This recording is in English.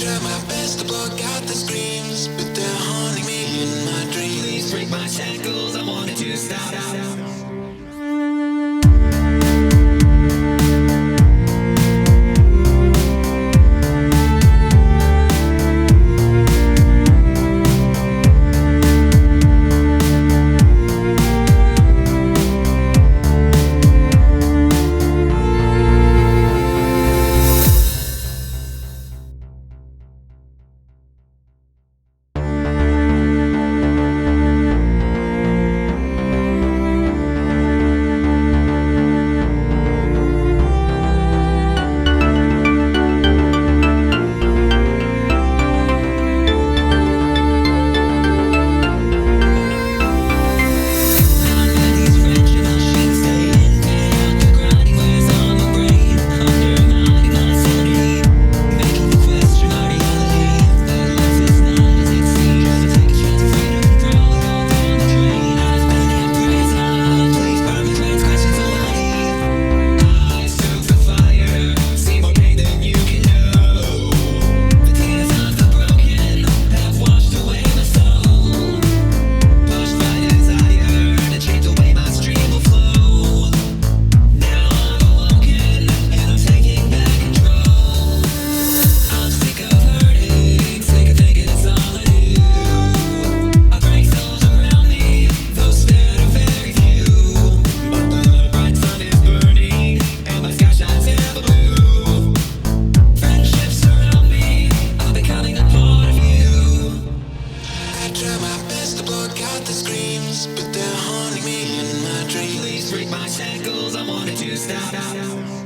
try my best to block out the screams, but they're haunting me in my dreams. Please break my shackles, I wanted to stop. But they're haunting me in my dreams. Please break my shackles, I wanted to stop.